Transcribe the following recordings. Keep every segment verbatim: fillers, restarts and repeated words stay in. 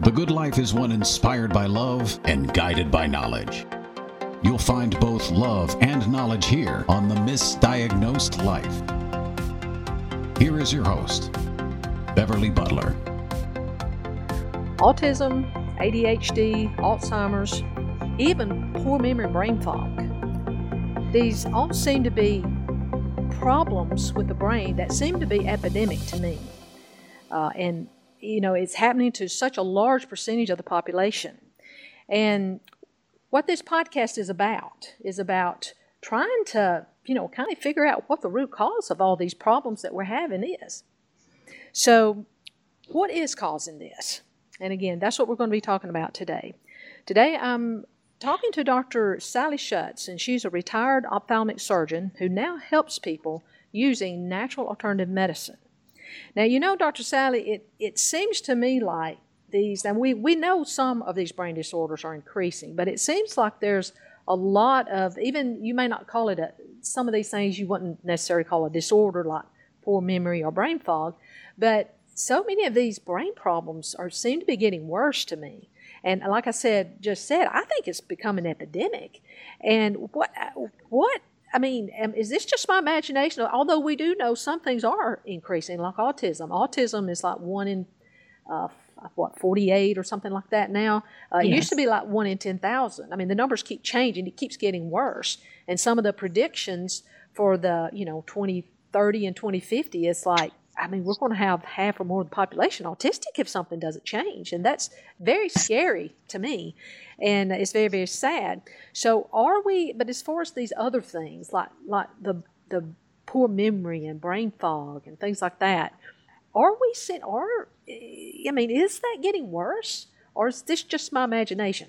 The good life is one inspired by love and guided by knowledge. You'll find both love and knowledge here on The Misdiagnosed Life. Here is your host, Beverly Butler. Autism, A D H D, Alzheimer's, even poor memory and brain fog. These all seem to be problems with the brain that seem to be epidemic to me. Uh, and, you know, it's happening to such a large percentage of the population. And what this podcast is about is about trying to, you know, kind of figure out what the root cause of all these problems that we're having is. So, what is causing this? And again, that's what we're going to be talking about today. Today, I'm talking to Doctor Sally Schutz, and she's a retired ophthalmic surgeon who now helps people using natural alternative medicine. Now, you know, Doctor Sally, it, it seems to me like these, and we, we know some of these brain disorders are increasing, but it seems like there's a lot of, even you may not call it a, some of these things you wouldn't necessarily call a disorder like poor memory or brain fog, but so many of these brain problems are seem to be getting worse to me. And like I said, just said, I think it's become an epidemic. And what, what, I mean, is this just my imagination? Although we do know some things are increasing, like autism. Autism is like one in, uh, what, forty-eight or something like that now. Uh, yes. It used to be like one in ten thousand. I mean, the numbers keep changing. It keeps getting worse. And some of the predictions for the, you know, twenty thirty and twenty fifty, it's like, I mean, we're going to have half or more of the population autistic if something doesn't change. And that's very scary to me. And it's very, very sad. So are we, but as far as these other things, like like the the poor memory and brain fog and things like that, are we, are, I mean, is that getting worse? Or is this just my imagination?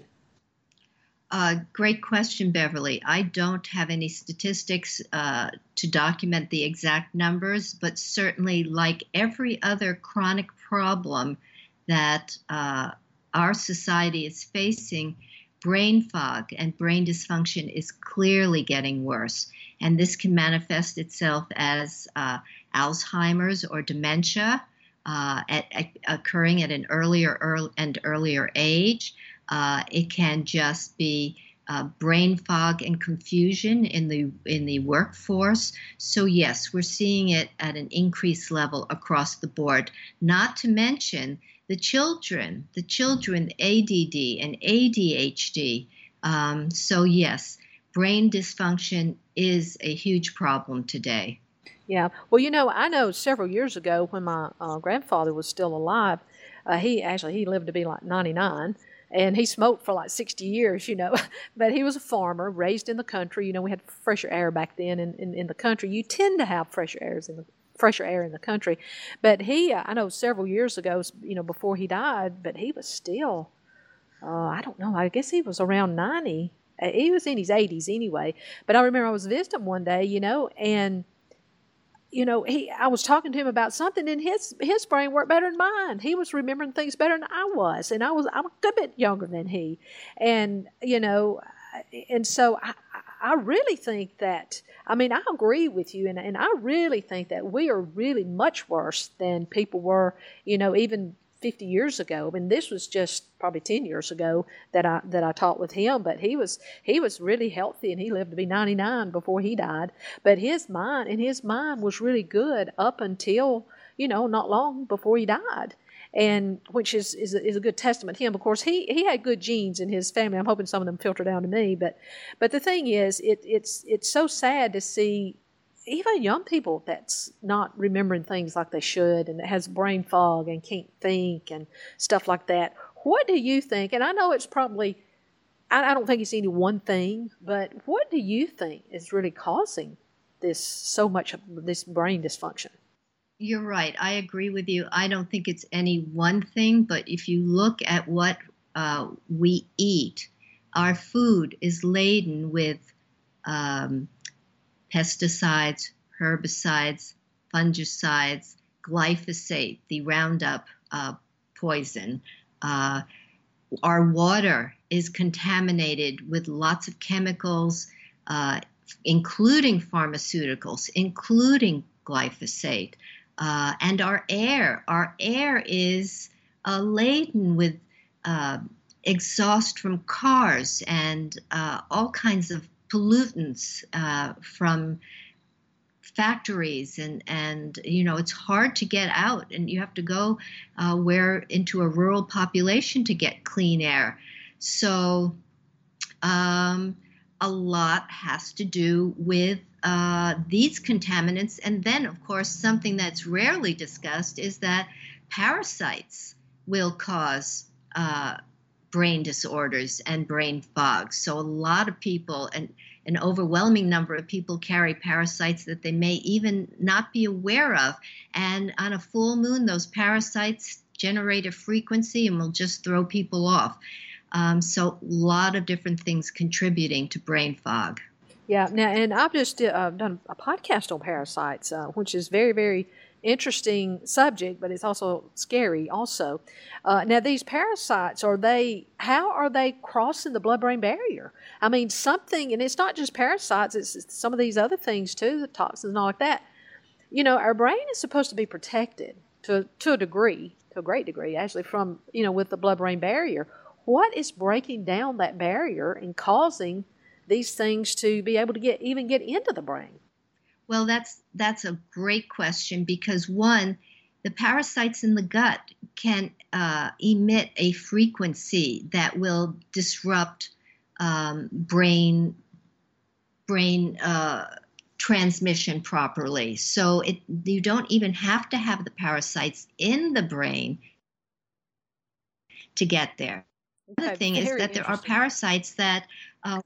Uh, great question, Beverly. I don't have any statistics uh, to document the exact numbers, but certainly like every other chronic problem that uh, our society is facing, brain fog and brain dysfunction is clearly getting worse. And this can manifest itself as uh, Alzheimer's or dementia uh, at, at, occurring at an earlier early, and earlier age. Uh, it can just be uh, brain fog and confusion in the in the workforce. So yes, we're seeing it at an increased level across the board. Not to mention the children, the children, A D D and A D H D. Um, so yes, brain dysfunction is a huge problem today. Yeah. Well, you know, I know several years ago when my uh, grandfather was still alive, uh, he actually he lived to be like ninety-nine. And he smoked for like sixty years, you know, but he was a farmer raised in the country. You know, we had fresher air back then in, in, in the country. You tend to have fresher airs in the fresher air in the country. But he, uh, I know several years ago, you know, before he died, but he was still, uh, I don't know, I guess he was around ninety. Uh, he was in his eighties anyway. But I remember I was visiting one day, you know, and you know, he. I was talking to him about something, and his his brain worked better than mine. He was remembering things better than I was, and I was I'm a good bit younger than he, and you know, and so I, I really think that. I mean, I agree with you, and and I really think that we are really much worse than people were, you know, even fifty years ago. I mean, this was just probably ten years ago that I that I taught with him, but he was he was really healthy, and he lived to be ninety-nine before he died. But his mind and his mind was really good up until, you know, not long before he died, and which is is a, is a good testament to him. Of course, he he had good genes in his family. I'm hoping some of them filter down to me, but but the thing is, it it's it's so sad to see even young people that's not remembering things like they should, and that has brain fog and can't think and stuff like that. What do you think? And I know it's probably, I, I don't think it's any one thing, but what do you think is really causing this so much of this brain dysfunction? You're right. I agree with you. I don't think it's any one thing, but if you look at what uh, we eat, our food is laden with um, pesticides, herbicides, fungicides, glyphosate, the Roundup uh, poison. Uh, our water is contaminated with lots of chemicals, uh, including pharmaceuticals, including glyphosate. Uh, and our air, our air is uh, laden with uh, exhaust from cars and uh, all kinds of pollutants uh, from factories, and and you know it's hard to get out, and you have to go uh, where into a rural population to get clean air. So um, a lot has to do with uh, these contaminants, and then of course something that's rarely discussed is that parasites will cause uh, brain disorders and brain fog. So a lot of people, and an overwhelming number of people, carry parasites that they may even not be aware of. And on a full moon, those parasites generate a frequency and will just throw people off. Um, so a lot of different things contributing to brain fog. Yeah. Now, and I've just uh, done a podcast on parasites, uh, which is very, very interesting subject, but it's also scary also. Uh, now, these parasites, are they, how are they crossing the blood-brain barrier? I mean, something, and it's not just parasites, it's, it's some of these other things too, the toxins and all like that. You know, our brain is supposed to be protected to, to a degree, to a great degree, actually, from, you know, with the blood-brain barrier. What is breaking down that barrier and causing these things to be able to get, even get into the brain? Well, that's that's a great question, because one, the parasites in the gut can uh, emit a frequency that will disrupt um, brain brain uh, transmission properly. So it you don't even have to have the parasites in the brain to get there. The Okay, other thing is very that there are interesting. parasites that uh,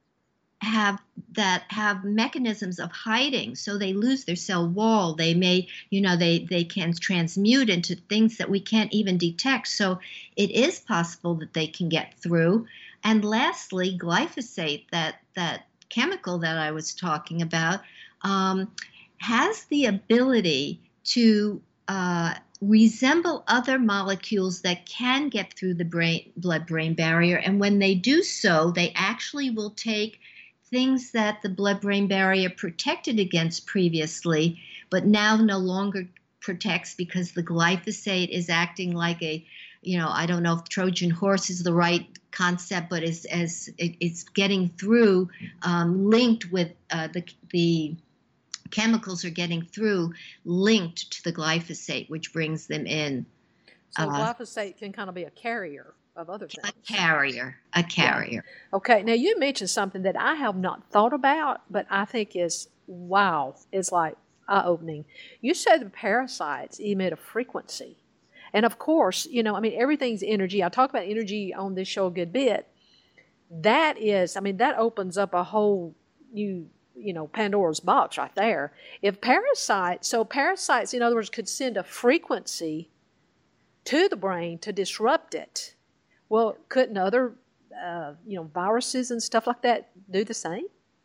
have that have mechanisms of hiding, so they lose their cell wall. They may, you know, they they can transmute into things that we can't even detect. So it is possible that they can get through. And lastly, glyphosate, that that chemical that I was talking about, um, has the ability to uh, resemble other molecules that can get through the brain blood-brain barrier. And when they do so, they actually will take things that the blood-brain barrier protected against previously, but now no longer protects, because the glyphosate is acting like a, you know, I don't know if Trojan horse is the right concept, but as as it, it's getting through, um, linked with uh, the the chemicals are getting through, linked to the glyphosate, which brings them in. So Uh, glyphosate can kind of be a carrier of other a things. carrier, a carrier. Okay, now you mentioned something that I have not thought about, but I think is, wow, it's like eye-opening. You said the parasites emit a frequency. And of course, you know, I mean, everything's energy. I talk about energy on this show a good bit. That is, I mean, that opens up a whole new, you know, Pandora's box right there. If parasites, so parasites, in other words, could send a frequency to the brain to disrupt it. Well, couldn't other, uh, you know, viruses and stuff like that do the same?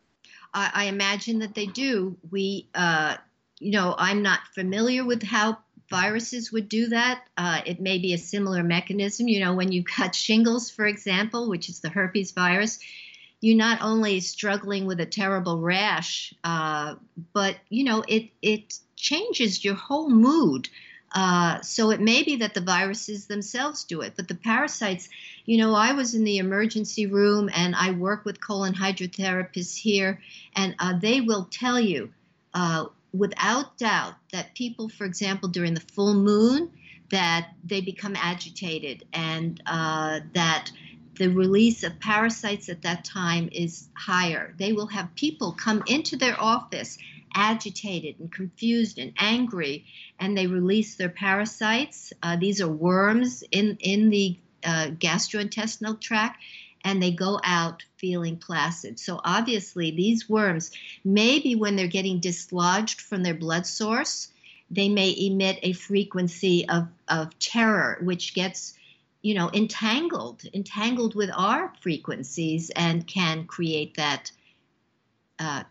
I, I imagine that they do. We, uh, you know, I'm not familiar with how viruses would do that. Uh, it may be a similar mechanism. You know, when you got shingles, for example, which is the herpes virus, you're not only struggling with a terrible rash, uh, but, you know, it, it changes your whole mood. Uh, so it may be that the viruses themselves do it, but the parasites, you know, I was in the emergency room and I work with colon hydrotherapists here, and uh, they will tell you uh, without doubt that people, for example, during the full moon, that they become agitated, and uh, that the release of parasites at that time is higher. They will have people come into their office agitated and confused and angry, and they release their parasites. Uh, these are worms in, in the uh, gastrointestinal tract, and they go out feeling placid. So obviously these worms, maybe when they're getting dislodged from their blood source, they may emit a frequency of, of terror, which gets, you know, entangled, entangled with our frequencies, and can create that uh,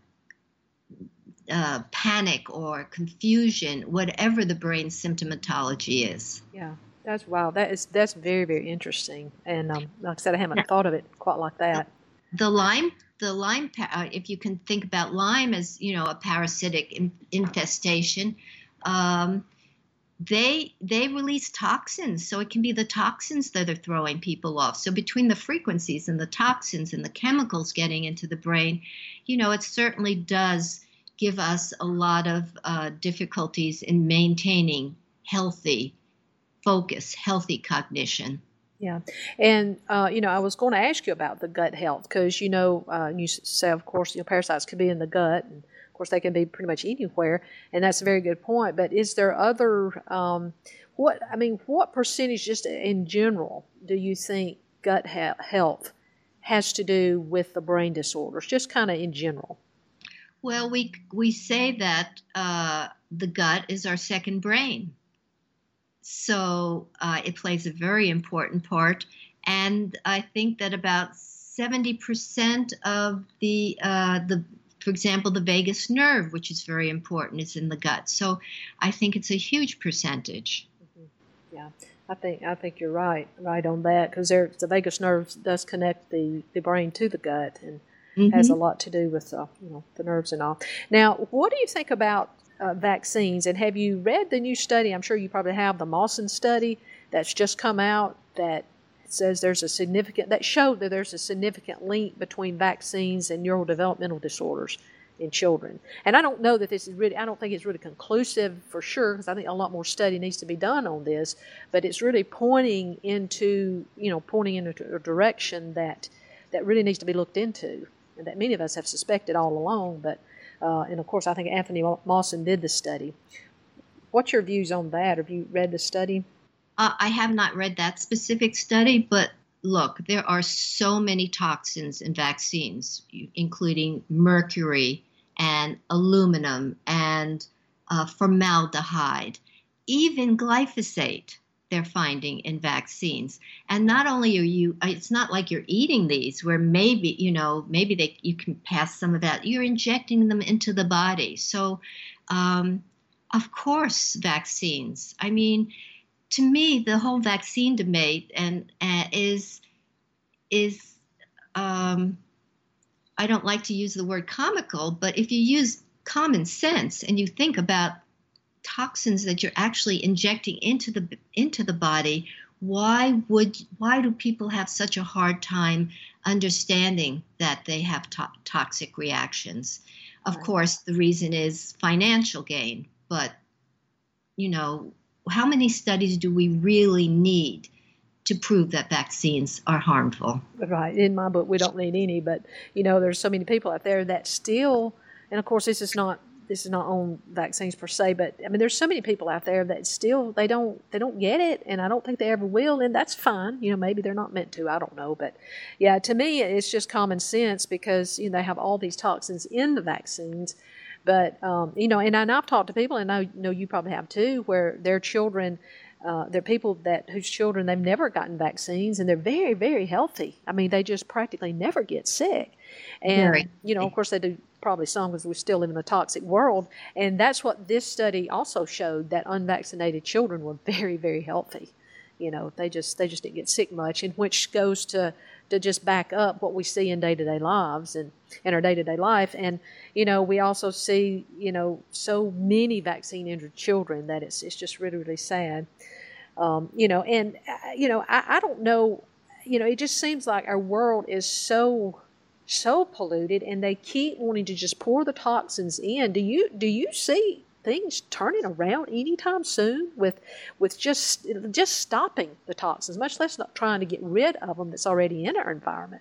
Uh, panic or confusion, whatever the brain symptomatology is. Yeah, that's wow. That is that's very very interesting. And um, like I said, I haven't Now, thought of it quite like that. the Lyme, the Lyme, uh, if you can think about Lyme as, you know, a parasitic in, infestation, um, they they release toxins, so it can be the toxins that are throwing people off. So between the frequencies and the toxins and the chemicals getting into the brain, you know, it certainly does give us a lot of uh, difficulties in maintaining healthy focus, healthy cognition. Yeah. And, uh, you know, I was going to ask you about the gut health because, you know, uh, you say, of course, you know, parasites could be in the gut. And, of course, they can be pretty much anywhere. And that's a very good point. But is there other, um, what, I mean, what percentage just in general do you think gut he- health has to do with the brain disorders, just kind of in general? Well, we, we say that uh, the gut is our second brain. So uh, it plays a very important part. And I think that about seventy percent of the, uh, the, for example, the vagus nerve, which is very important, is in the gut. So I think it's a huge percentage. Mm-hmm. Yeah, I think I think you're right, right on that, because the vagus nerve does connect the, the brain to the gut and mm-hmm. has a lot to do with uh, you know, the nerves and all. Now, what do you think about Uh, vaccines, and have you read the new study? I'm sure you probably have, the Mawson study that's just come out that says there's a significant, that showed that there's a significant link between vaccines and neurodevelopmental disorders in children. And I don't know that this is really, I don't think it's really conclusive for sure, because I think a lot more study needs to be done on this, but it's really pointing into, you know, pointing into a direction that, that really needs to be looked into, and that many of us have suspected all along, but Uh, and, of course, I think Anthony Mawson did the study. What's your views on that? Have you read the study? Uh, I have not read that specific study, but look, there are so many toxins in vaccines, including mercury and aluminum and uh, formaldehyde, even glyphosate they're finding in vaccines. And not only are you, it's not like you're eating these where maybe, you know, maybe they, you can pass some of that. You're injecting them into the body. So, um, of course, vaccines. I mean, to me, the whole vaccine debate and uh, is, is um, I don't like to use the word comical, but if you use common sense and you think about toxins that you're actually injecting into the into the body, why would why do people have such a hard time understanding that they have to- toxic reactions? Of Right. course, the reason is financial gain, but you know, how many studies do we really need to prove that vaccines are harmful? Right. In my book, we don't need any, but you know, there's so many people out there that still, and of course, this is not. This is not on vaccines per se, but I mean, there's so many people out there that still they don't they don't get it, and I don't think they ever will, and that's fine. You know, maybe they're not meant to. I don't know, but yeah, to me, it's just common sense because you know they have all these toxins in the vaccines, but um, you know, and, and I've talked to people, and I know you probably have too, where their children. Uh, they're people that whose children they've never gotten vaccines, and they're very, very healthy. I mean, they just practically never get sick. And Very. you know, of course, they do probably some because we still live in a toxic world. And that's what this study also showed, that unvaccinated children were very, very healthy. You know, they just they just didn't get sick much, and which goes to to just back up what we see in day-to-day lives and in our day-to-day life. And you know, we also see you know so many vaccine-injured children that it's it's just really, really sad. Um, you know, and uh, you know, I, I don't know. You know, it just seems like our world is so so polluted, and they keep wanting to just pour the toxins in. Do you do you see things turning around anytime soon with with just just stopping the toxins, much less not trying to get rid of them that's already in our environment?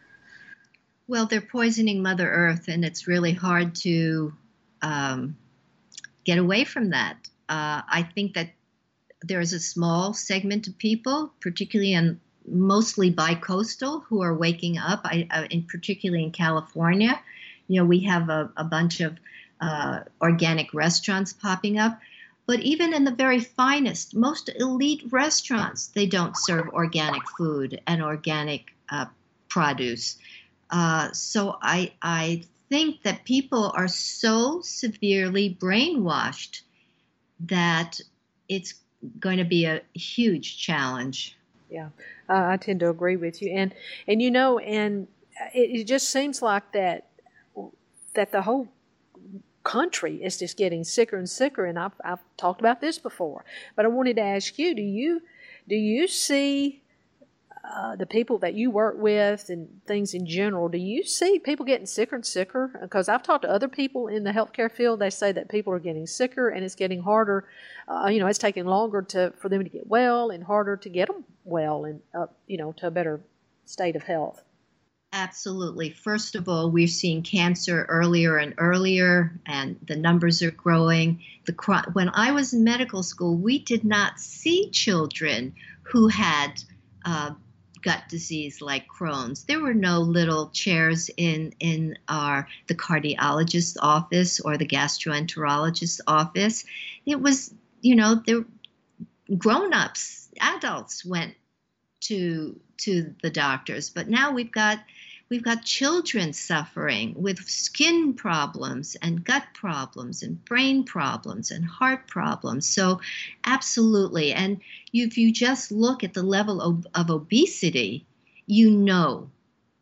Well, they're poisoning Mother Earth, and it's really hard to um, get away from that. Uh, I think that there is a small segment of people, particularly in mostly bi-coastal, who are waking up, I, uh, in particularly in California. You know, we have a, a bunch of uh, organic restaurants popping up. But even in the very finest, most elite restaurants, they don't serve organic food and organic uh, produce. Uh, so I, I think that people are so severely brainwashed that it's going to be a huge challenge. Yeah, uh, I tend to agree with you, and and you know, and it, it just seems like that that the whole country is just getting sicker and sicker, and I've, I've talked about this before. But I wanted to ask you, do you do you see uh, the people that you work with and things in general, do you see people getting sicker and sicker? Because I've talked to other people in the healthcare field, they say that people are getting sicker and it's getting harder. Uh, you know, it's taking longer to for them to get well and harder to get them well and, uh, you know, to a better state of health. Absolutely. First of all, we're seeing cancer earlier and earlier, and the numbers are growing. The when I was in medical school, we did not see children who had uh, gut disease like Crohn's. There were no little chairs in in our the cardiologist's office or the gastroenterologist's office. It was, you know, the grown-ups, adults went to to the doctors, but now we've got we've got children suffering with skin problems and gut problems and brain problems and heart problems. So absolutely. And if you just look at the level of, of obesity, you know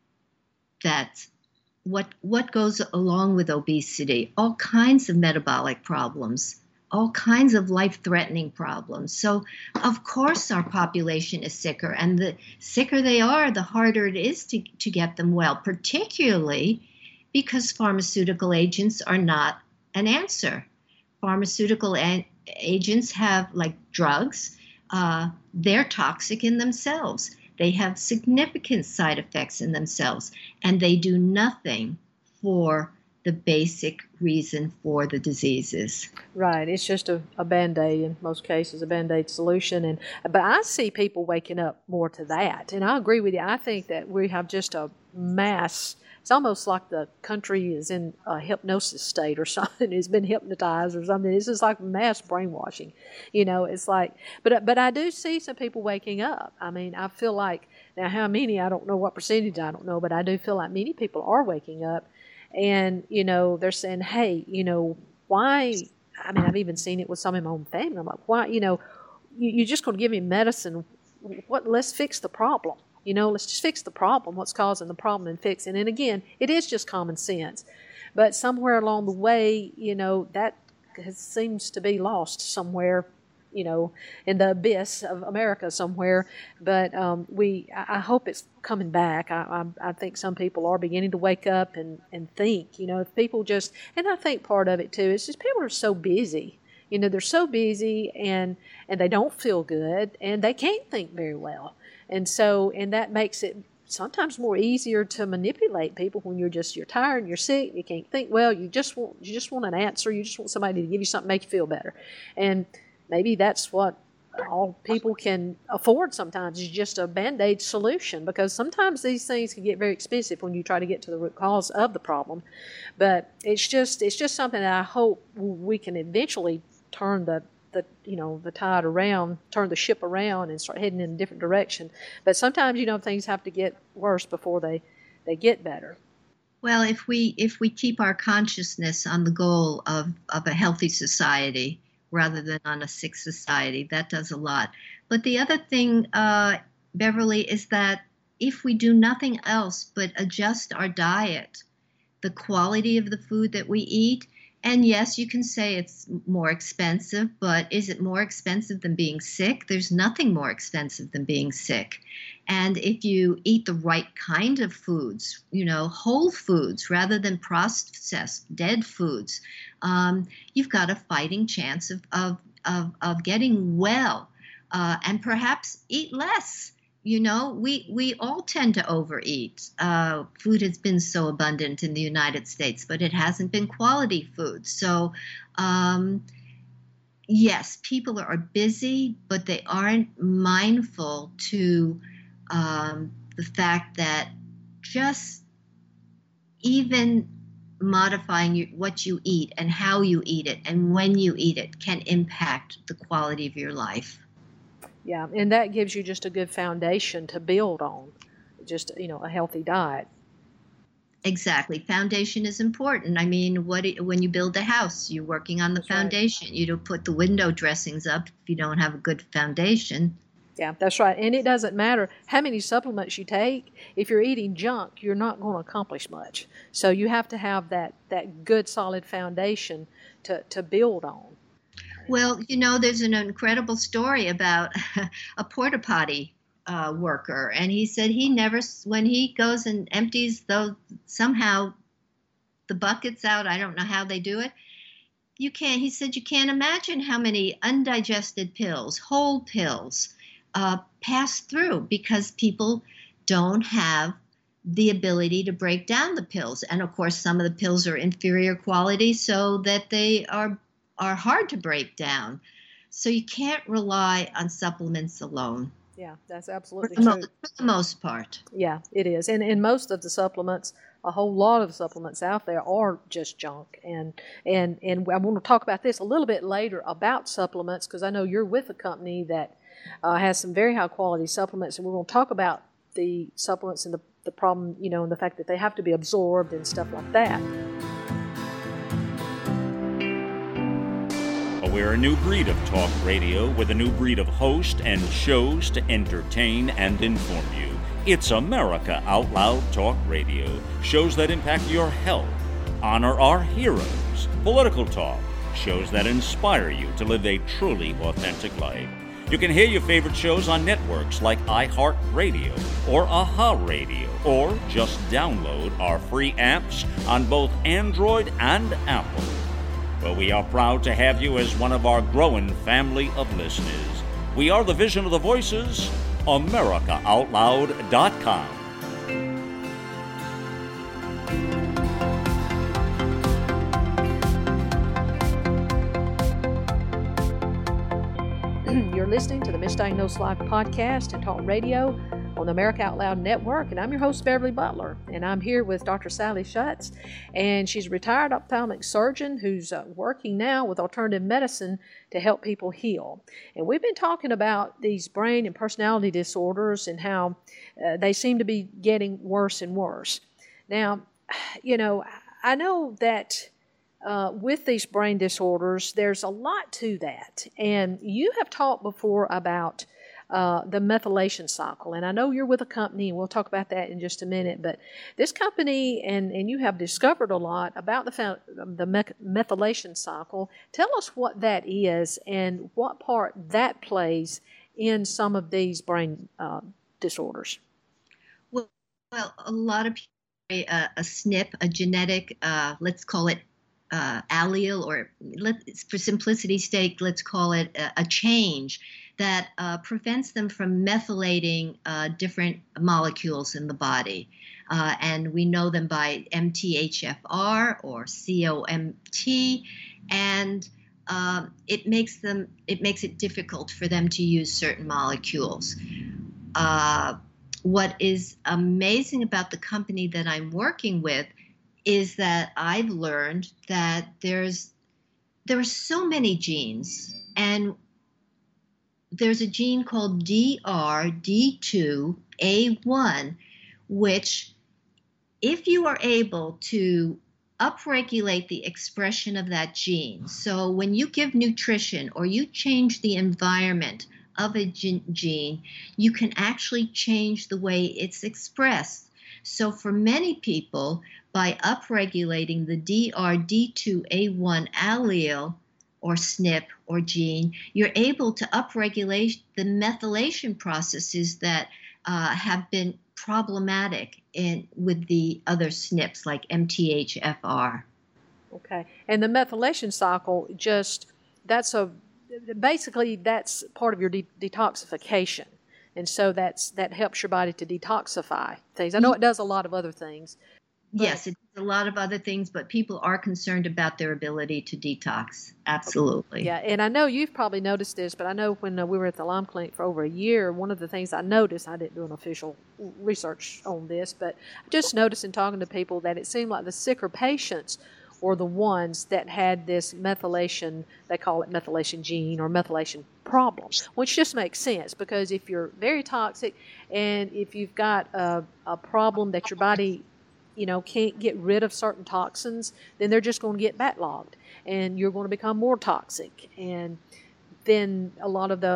that what what goes along with obesity, all kinds of metabolic problems, all kinds of life-threatening problems. So, of course, our population is sicker, and the sicker they are, the harder it is to, to get them well, particularly because pharmaceutical agents are not an answer. Pharmaceutical a- agents have, like drugs, uh, they're toxic in themselves. They have significant side effects in themselves, and they do nothing for the basic reason for the diseases. Right. It's just a, a Band-Aid in most cases, a Band-Aid solution. And but I see people waking up more to that. And I agree with you. I think that we have just a mass, it's almost like the country is in a hypnosis state or something. It's been hypnotized or something. It's just like mass brainwashing. You know, it's like, but but I do see some people waking up. I mean, I feel like, now how many, I don't know what percentage, I don't know, but I do feel like many people are waking up. And, you know, they're saying, hey, you know, why, I mean, I've even seen it with some in my own family. I'm like, why, you know, you, you're just going to give me medicine. What? Let's fix the problem. You know, let's just fix the problem, what's causing the problem and fix it. And again, it is just common sense. But somewhere along the way, you know, that has, seems to be lost somewhere, you know, in the abyss of America somewhere. But um, we, I, I hope it's coming back. I, I, I think some people are beginning to wake up and, and think, you know, if people just, and I think part of it too, is just people are so busy. You know, they're so busy and, and they don't feel good and they can't think very well. And so, and that makes it sometimes more easier to manipulate people when you're just, you're tired, you're sick, you can't think well, you just want, you just want an answer, you just want somebody to give you something to make you feel better. And maybe that's what all people can afford sometimes, is just a Band-Aid solution, because sometimes these things can get very expensive when you try to get to the root cause of the problem. But it's just it's just something that I hope we can eventually turn the, the you know the tide around, turn the ship around and start heading in a different direction. But sometimes, you know, things have to get worse before they, they get better. Well, if we if we keep our consciousness on the goal of, of a healthy society, rather than on a sick society, that does a lot. But the other thing, uh, Beverly, is that if we do nothing else but adjust our diet, the quality of the food that we eat, and yes, you can say it's more expensive, but is it more expensive than being sick? There's nothing more expensive than being sick. And if you eat the right kind of foods, you know, whole foods rather than processed, dead foods, um, you've got a fighting chance of, of, of, of getting well, uh, and perhaps eat less. You know, we, we all tend to overeat. Uh, food has been so abundant in the United States, but it hasn't been quality food. So, um, yes, people are busy, but they aren't mindful to um, the fact that just even modifying you, what you eat and how you eat it and when you eat it can impact the quality of your life. Yeah, and that gives you just a good foundation to build on, just, you know, a healthy diet. Exactly. Foundation is important. I mean, what when you build a house, you're working on the That's foundation. Right. You don't put the window dressings up if you don't have a good foundation. Yeah, that's right. And it doesn't matter how many supplements you take. If you're eating junk, you're not going to accomplish much. So you have to have that, that good, solid foundation to, to build on. Well, you know, there's an incredible story about a porta potty uh, worker. And he said he never, when he goes and empties those, somehow the buckets out, I don't know how they do it, you can't, he said, you can't imagine how many undigested pills, whole pills, uh, pass through because people don't have the ability to break down the pills. And of course, some of the pills are inferior quality so that they are, are hard to break down. So you can't rely on supplements alone. Yeah, that's absolutely for the, true. mo- for the most part. Yeah, it is. And and most of the supplements, a whole lot of supplements out there are just junk. And and and I want to talk about this a little bit later about supplements, because I know you're with a company that uh, has some very high quality supplements, and we're going to talk about the supplements and the, the problem, you know, and the fact that they have to be absorbed and stuff like that. We're a new breed of talk radio with a new breed of host and shows to entertain and inform you. It's America Out Loud Talk Radio. Shows that impact your health, honor our heroes, political talk, shows that inspire you to live a truly authentic life. You can hear your favorite shows on networks like iHeartRadio or Aha Radio, or just download our free apps on both Android and Apple. Well, we are proud to have you as one of our growing family of listeners. We are the Vision of the Voices, America Out Loud dot com. You're listening to the Misdiagnosed Live podcast and talk radio on the America Out Loud Network, and I'm your host, Beverly Butler, and I'm here with Doctor Sally Schutz, and she's a retired ophthalmic surgeon who's uh, working now with alternative medicine to help people heal. And we've been talking about these brain and personality disorders and how uh, they seem to be getting worse and worse. Now, you know, I know that Uh, with these brain disorders, there's a lot to that. And you have talked before about uh, the methylation cycle. And I know you're with a company, and we'll talk about that in just a minute. But this company, and, and you have discovered a lot about the, the me- methylation cycle. Tell us what that is and what part that plays in some of these brain uh, disorders. Well, well, a lot of people, a, a S N P, a genetic, uh, let's call it, Uh, allele, or let, for simplicity's sake, let's call it a, a change that uh, prevents them from methylating uh, different molecules in the body. Uh, and we know them by M T H F R or C O M T, and uh, it makes them it makes it difficult for them to use certain molecules. Uh, what is amazing about the company that I'm working with is that I've learned that there's there are so many genes, and there's a gene called D R D two A one, which if you are able to upregulate the expression of that gene, so when you give nutrition or you change the environment of a gene, you can actually change the way it's expressed. So for many people, by upregulating the D R D two A one allele or S N P or gene, you're able to upregulate the methylation processes that uh, have been problematic in with the other S N Ps like M T H F R. Okay, and the methylation cycle, just that's a basically that's part of your de- detoxification. And so that's that helps your body to detoxify things. I know it does a lot of other things. Yes, it does a lot of other things, but people are concerned about their ability to detox. Absolutely. Yeah, and I know you've probably noticed this, but I know when uh, we were at the Lyme Clinic for over a year, one of the things I noticed, I didn't do an official research on this, but I just noticed in talking to people that it seemed like the sicker patients were the ones that had this methylation, they call it methylation gene or methylation problem, which just makes sense because if you're very toxic and if you've got a, a problem that your body, you know, can't get rid of certain toxins, then they're just going to get backlogged and you're going to become more toxic. And then a lot of the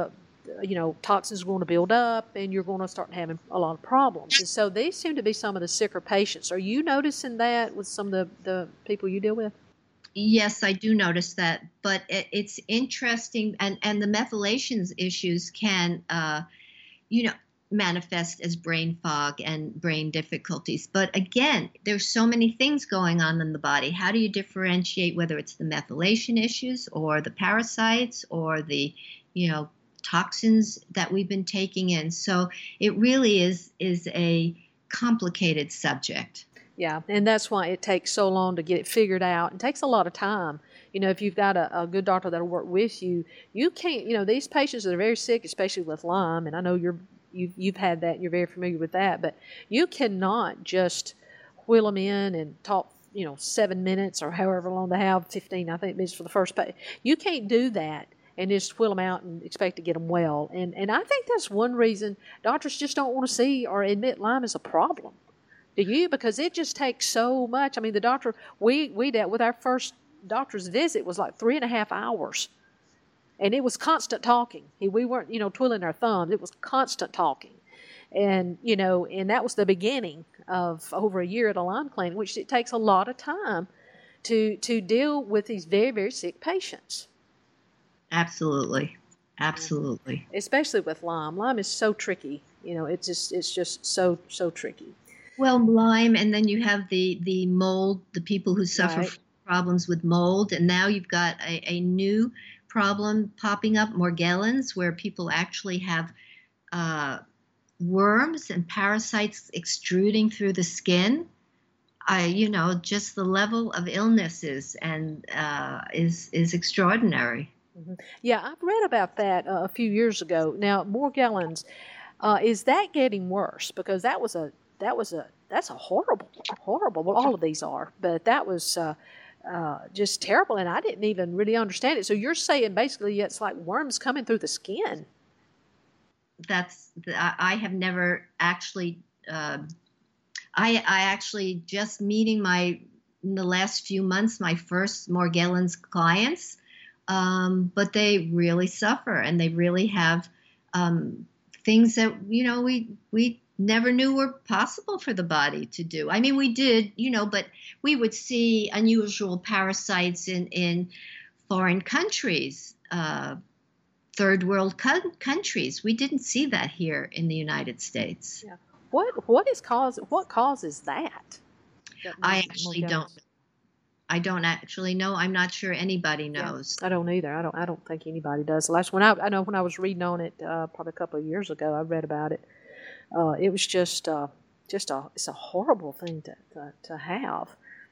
you know, toxins are going to build up and you're going to start having a lot of problems. And so these seem to be some of the sicker patients. Are you noticing that with some of the, the people you deal with? Yes, I do notice that, but it, it's interesting, and, and the methylations issues can, uh, you know, manifest as brain fog and brain difficulties. But again, there's so many things going on in the body. How do you differentiate whether it's the methylation issues or the parasites or the, you know, toxins that we've been taking in? So it really is is a complicated subject. Yeah, and that's why it takes so long to get it figured out. It takes a lot of time. You know, if you've got a, a good doctor that'll work with you, you can't, you know, these patients that are very sick, especially with Lyme, and I know you're, you've, you've had that and you're very familiar with that, but you cannot just wheel them in and talk, you know, seven minutes or however long they have, fifteen, I think it is for the first patient. You can't do that and just wheel them out and expect to get them well. And, and I think that's one reason doctors just don't want to see or admit Lyme is a problem. Do you? Because it just takes so much. I mean, the doctor, we, we dealt with our first doctor's visit was like three and a half hours. And it was constant talking. We weren't, you know, twiddling our thumbs. It was constant talking. And, you know, and that was the beginning of over a year at a Lyme clinic, which it takes a lot of time to to deal with these very, very sick patients. Absolutely. Absolutely. Especially with Lyme. Lyme is so tricky. You know, it's just, it's just so, so tricky. Well, Lyme, and then you have the, the mold, the people who suffer Right. from problems with mold, and now you've got a, a new problem popping up, Morgellons, where people actually have uh, worms and parasites extruding through the skin. I, you know, just the level of illnesses and uh, is is extraordinary. Mm-hmm. Yeah, I've read about that uh, a few years ago. Now, Morgellons, uh, is that getting worse? Because that was a that was a that's a horrible, horrible. Well, all of these are, but that was uh, uh, just terrible, and I didn't even really understand it. So you're saying basically it's like worms coming through the skin. That's I I have never actually. Uh, I I actually just meeting my in the last few months my first Morgellons clients, um, but they really suffer and they really have um, things that you know we we. never knew were possible for the body to do. I mean, we did, you know, but we would see unusual parasites in, in foreign countries, uh, third world co- countries. We didn't see that here in the United States. Yeah. What what is cause what causes that? that I actually don't. I don't actually know. I'm not sure anybody knows. Yeah, I don't either. I don't. I don't think anybody does. Last when I I know when I was reading on it, uh, probably a couple of years ago, I read about it. Uh, it was just, uh, just a, it's a horrible thing to to, to have.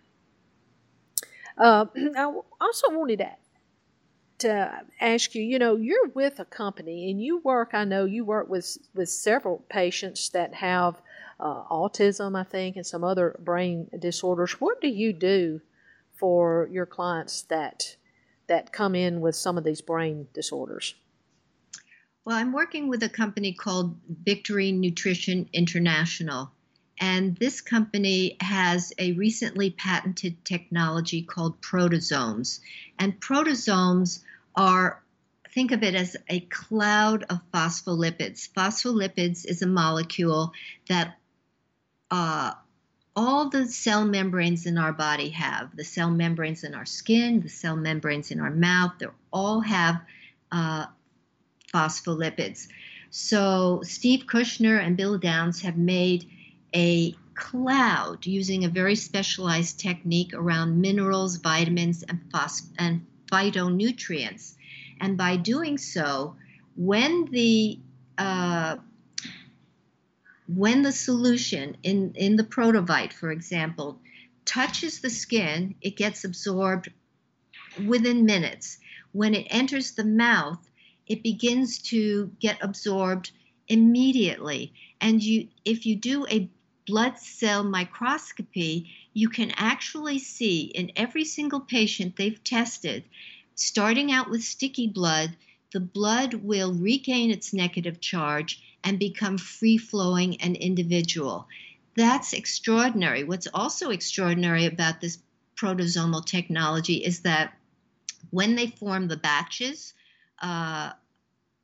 Uh, I also wanted to, to ask you. You know, you're with a company and you work. I know you work with with several patients that have uh, autism, I think, and some other brain disorders. What do you do for your clients that that come in with some of these brain disorders? Well, I'm working with a company called Victory Nutrition International, and this company has a recently patented technology called proteasomes. And proteasomes are, think of it as a cloud of phospholipids. Phospholipids is a molecule that uh, all the cell membranes in our body have. The cell membranes in our skin, the cell membranes in our mouth, they all have uh, phospholipids. So Steve Kushner and Bill Downs have made a cloud using a very specialized technique around minerals, vitamins, and, phos- and phytonutrients. And by doing so, when the uh, when the solution in, in the Protovite, for example, touches the skin, it gets absorbed within minutes. When it enters the mouth, it begins to get absorbed immediately. And you, if you do a blood cell microscopy, you can actually see in every single patient they've tested, starting out with sticky blood, the blood will regain its negative charge and become free-flowing and individual. That's extraordinary. What's also extraordinary about this proteasomal technology is that when they form the batches, Uh,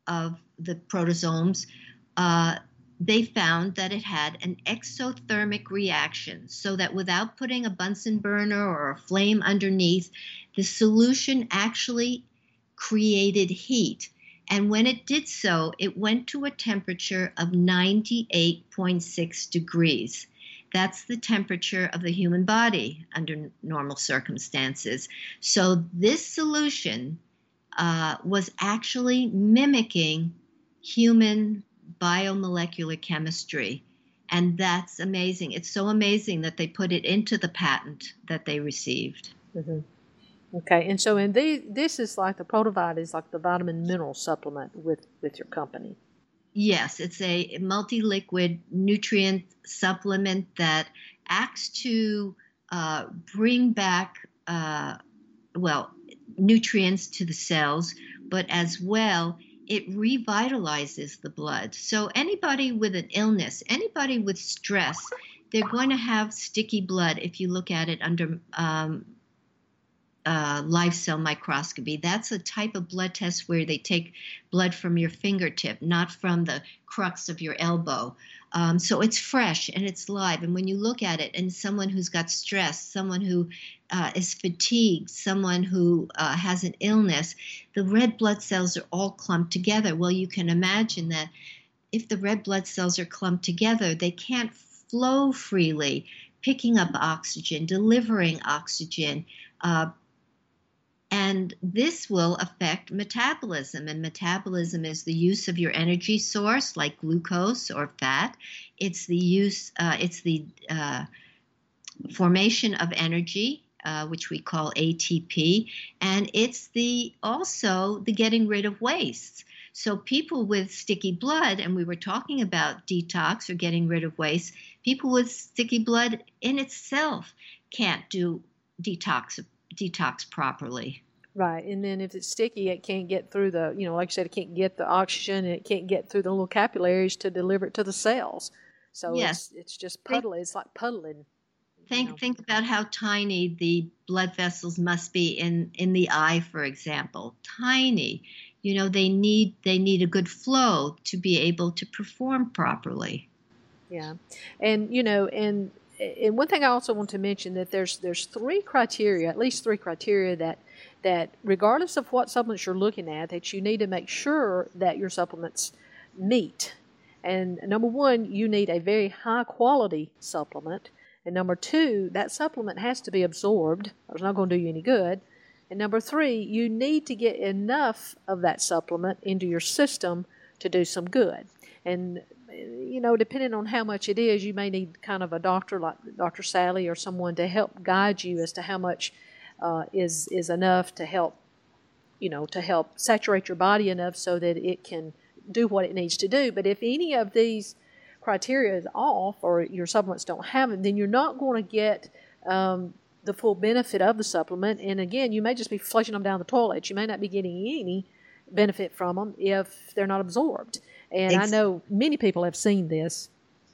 of the protozomes, uh, they found that it had an exothermic reaction, so that without putting a Bunsen burner or a flame underneath, the solution actually created heat. And when it did so, it went to a temperature of ninety-eight point six degrees. That's the temperature of the human body under normal circumstances. So this solution uh, was actually mimicking human biomolecular chemistry. And that's amazing. It's so amazing that they put it into the patent that they received. Mm-hmm. Okay, and so in the, this is like the Protovite is like the vitamin mineral supplement with, with your company. Yes, it's a multi-liquid nutrient supplement that acts to uh, bring back, uh, well, nutrients to the cells, but as well, it revitalizes the blood. So anybody with an illness, anybody with stress, they're going to have sticky blood if you look at it under um, uh, live cell microscopy. That's a type of blood test where they take blood from your fingertip, not from the crux of your elbow. Um, so it's fresh and it's live. And when you look at it, and someone who's got stress, someone who uh, is fatigued, someone who uh, has an illness, the red blood cells are all clumped together. Well, you can imagine that if the red blood cells are clumped together, they can't flow freely, picking up oxygen, delivering oxygen, uh, and this will affect metabolism. And metabolism is the use of your energy source, like glucose or fat. It's the use, uh, it's the uh, formation of energy, uh, which we call A T P, and it's the also the getting rid of waste. So people with sticky blood, and we were talking about detox or getting rid of waste, people with sticky blood in itself can't do detox detox properly. Right, and then if it's sticky, it can't get through the, you know, like I said, it can't get the oxygen, and it can't get through the little capillaries to deliver it to the cells. So yes. it's it's just puddling. It's like puddling. Think you know. think about how tiny the blood vessels must be in, in the eye, for example. Tiny. You know, they need they need a good flow to be able to perform properly. Yeah, and you know, and and one thing I also want to mention that there's there's three criteria, at least three criteria that that regardless of what supplements you're looking at, that you need to make sure that your supplements meet. And number one, you need a very high quality supplement. And number two, that supplement has to be absorbed, or it's not going to do you any good. And number three, you need to get enough of that supplement into your system to do some good. And, you know, depending on how much it is, you may need kind of a doctor like Doctor Sally or someone to help guide you as to how much uh, is is enough to help, you know, to help saturate your body enough so that it can do what it needs to do. But if any of these criteria is off or your supplements don't have it, then you're not going to get um, the full benefit of the supplement. And again, you may just be flushing them down the toilet. You may not be getting any benefit from them if they're not absorbed. And I know many people have seen this,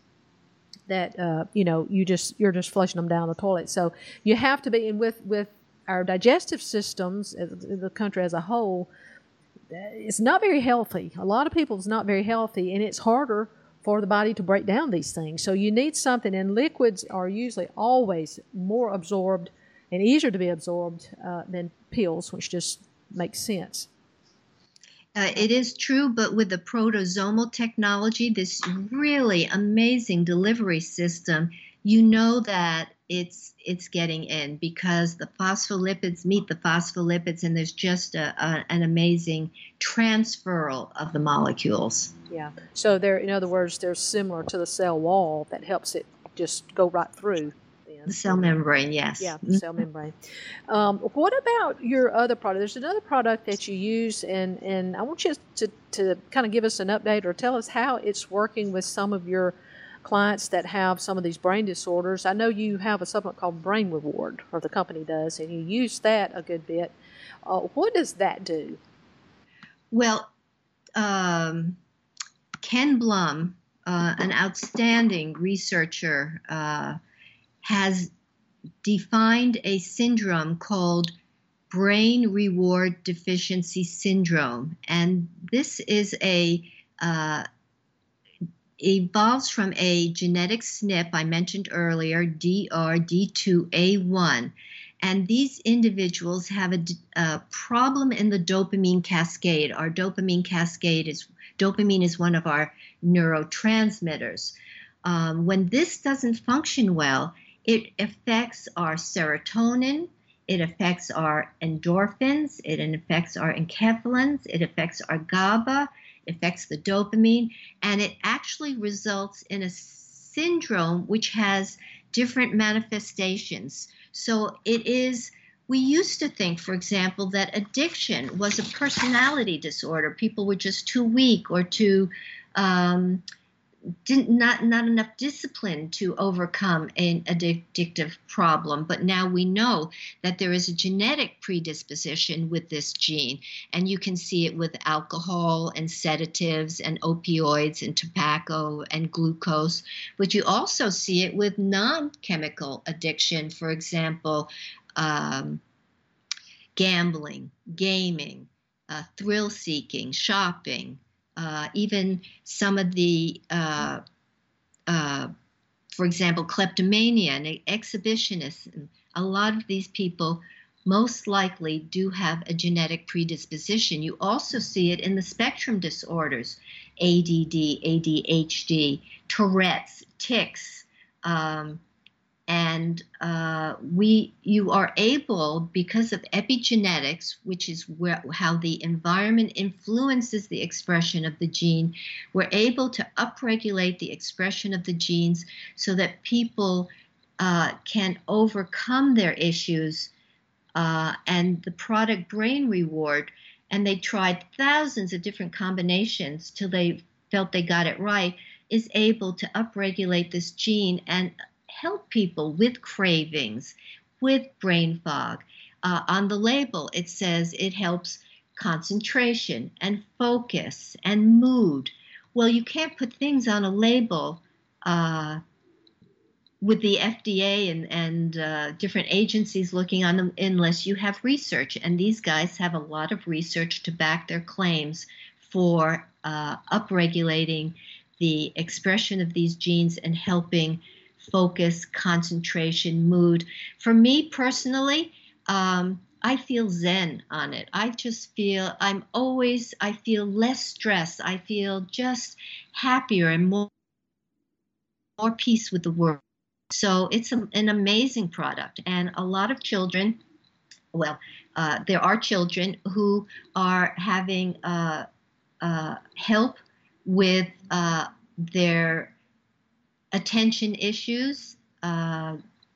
that, uh, you know, you just, you're just flushing them down the toilet. So you have to be, and with, with our digestive systems, the country as a whole, it's not very healthy. A lot of people, it's not very healthy, and it's harder for the body to break down these things. So you need something, and liquids are usually always more absorbed and easier to be absorbed uh, than pills, which just makes sense. Uh, it is true, but with the protosomal technology, this really amazing delivery system, you know that it's it's getting in because the phospholipids meet the phospholipids, and there's just a, a, an amazing transferal of the molecules. Yeah. So there, in other words, they're similar to the cell wall that helps it just go right through. Then. The cell membrane, yes. Yeah, the cell membrane. Um, what about your other product? There's another product that you use, and, and I want you to, to kind of give us an update or tell us how it's working with some of your clients that have some of these brain disorders. I know you have a supplement called Brain Reward, or the company does, and you use that a good bit. Uh, what does that do? Well, um, Ken Blum, uh, an outstanding researcher, uh, has defined a syndrome called brain reward deficiency syndrome. And this is a uh, evolves from a genetic S N P I mentioned earlier, D R D two A one. And these individuals have a, a problem in the dopamine cascade. Our dopamine cascade is, dopamine is one of our neurotransmitters. Um, when this doesn't function well, it affects our serotonin, it affects our endorphins, it affects our enkephalins, it affects our GABA, it affects the dopamine, and it actually results in a syndrome which has different manifestations. So it is, we used to think, for example, that addiction was a personality disorder. People were just too weak or too, um, didn't, not, not enough discipline to overcome an addictive problem. But now we know that there is a genetic predisposition with this gene, and you can see it with alcohol and sedatives and opioids and tobacco and glucose, but you also see it with non-chemical addiction, for example, um, gambling, gaming, uh, thrill-seeking, shopping, Uh, even some of the, uh, uh, for example, kleptomania and exhibitionists. A lot of these people most likely do have a genetic predisposition. You also see it in the spectrum disorders, A D D, A D H D, Tourette's, tics, um, and uh, we, you are able, because of epigenetics, which is where, how the environment influences the expression of the gene, we're able to upregulate the expression of the genes so that people uh, can overcome their issues. Uh, and the product Brain Reward, and they tried thousands of different combinations till they felt they got it right, is able to upregulate this gene and help people with cravings, with brain fog. Uh, on the label, it says it helps concentration and focus and mood. Well, you can't put things on a label uh, with the F D A and, and uh, different agencies looking on them unless you have research. And these guys have a lot of research to back their claims for uh, upregulating the expression of these genes and helping focus, concentration, mood. For me personally, um, I feel zen on it. I just feel, I'm always, I feel less stress. I feel just happier and more, more peace with the world. So it's a, an amazing product. And a lot of children, well, uh, there are children who are having uh, uh, help with uh, their attention issues uh,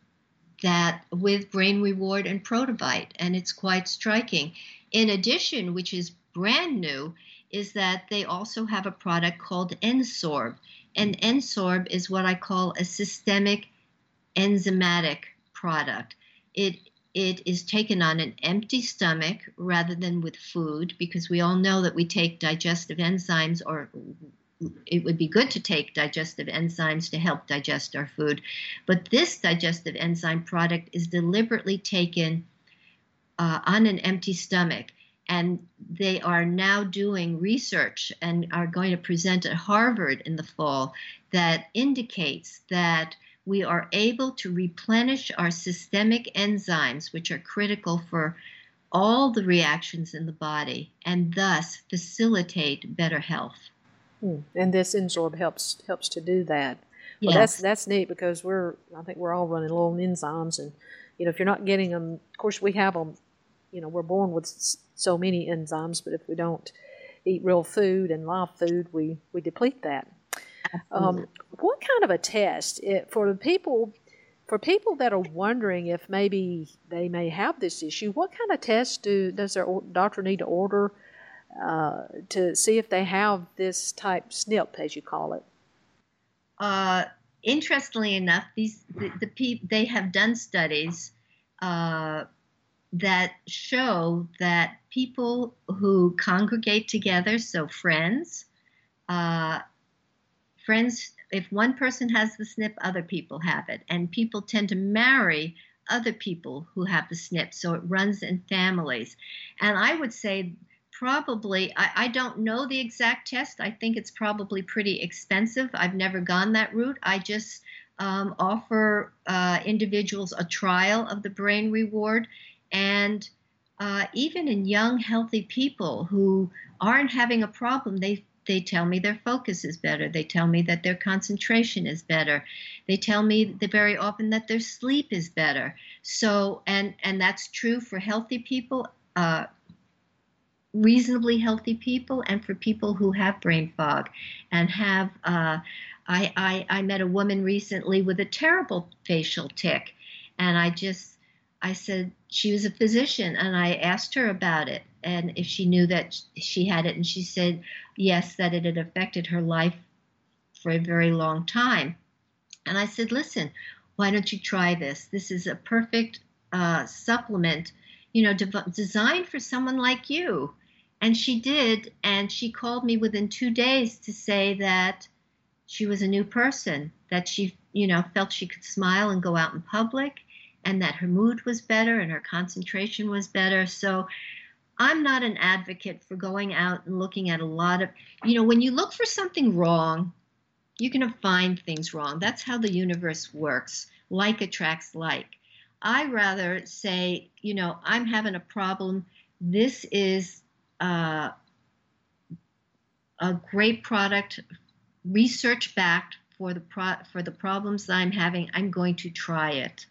that with Brain Reward and Protovite, and it's quite striking. In addition, which is brand new, is that they also have a product called N-Sorb, and N-Sorb is what I call a systemic enzymatic product. It it is taken on an empty stomach rather than with food, because we all know that we take digestive enzymes, or it would be good to take digestive enzymes to help digest our food. But this digestive enzyme product is deliberately taken uh, on an empty stomach. And they are now doing research and are going to present at Harvard in the fall that indicates that we are able to replenish our systemic enzymes, which are critical for all the reactions in the body, and thus facilitate better health. Hmm. And this N-Sorb helps helps to do that. Well, Yes. that's that's neat, because we're I think we're all running low on enzymes, and you know, if you're not getting them, of course we have them. You know, we're born with so many enzymes, but if we don't eat real food and live food, we we deplete that. Um, what kind of a test it, for the people for people that are wondering if maybe they may have this issue? What kind of test do does their doctor need to order Uh, to see if they have this type S N P, as you call it? Uh, interestingly enough, these the, the pe- they have done studies uh, that show that people who congregate together, so friends, uh, friends, if one person has the S N P, other people have it, and people tend to marry other people who have the S N P, so it runs in families. And I would say probably, I, I don't know the exact test. I think it's probably pretty expensive. I've never gone that route. I just um, offer uh, individuals a trial of the brain reward. And uh, even in young, healthy people who aren't having a problem, they They tell me their focus is better. They tell me that their concentration is better. They tell me that very often that their sleep is better. So, and and that's true for healthy people, uh, reasonably healthy people, and for people who have brain fog and have. Uh, I, I I met a woman recently with a terrible facial tic, and I just I said, she was a physician, and I asked her about it and if she knew that she had it, and she said yes, that it had affected her life for a very long time. And I said, listen, why don't you try this? This is a perfect uh, supplement, you know, de- designed for someone like you. And she did, and she called me within two days to say that she was a new person, that she, you know, felt she could smile and go out in public, and that her mood was better and her concentration was better. So I'm not an advocate for going out and looking at a lot of, you know, when you look for something wrong, you're going to find things wrong. That's how the universe works. Like attracts like. I rather say, you know, I'm having a problem. This is uh, a great product, research backed for the pro- for the problems that I'm having. I'm going to try it.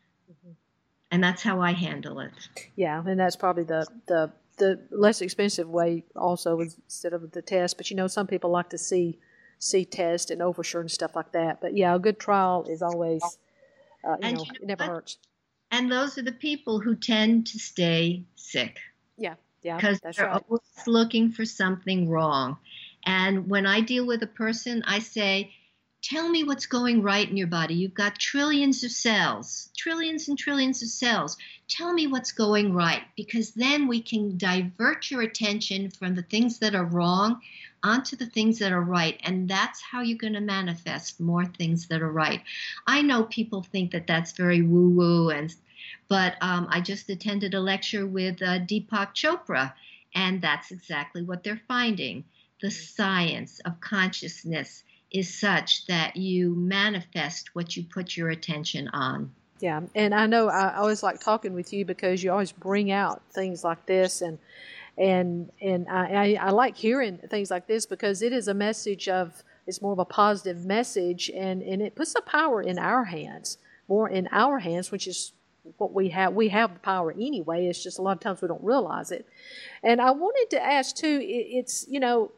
And that's how I handle it. Yeah, and that's probably the, the the less expensive way also instead of the test. But, you know, some people like to see see test and oversure and stuff like that. But, yeah, a good trial is always, uh, you and know, you know it never what? hurts. And those are the people who tend to stay sick. Yeah, yeah, because that's they're right. always looking for something wrong. And when I deal with a person, I say, tell me what's going right in your body. You've got trillions of cells, trillions and trillions of cells. Tell me what's going right, because then we can divert your attention from the things that are wrong onto the things that are right. And that's how you're going to manifest more things that are right. I know people think that that's very woo-woo, and but um, I just attended a lecture with uh, Deepak Chopra, and that's exactly what they're finding. The science of consciousness is such that you manifest what you put your attention on. Yeah, and I know I always like talking with you because you always bring out things like this, and and and I, I, I like hearing things like this because it is a message of, it's more of a positive message, and, and it puts the power in our hands, more in our hands, which is what we have. We have the power anyway. It's just a lot of times we don't realize it. And I wanted to ask too, it, it's, you know,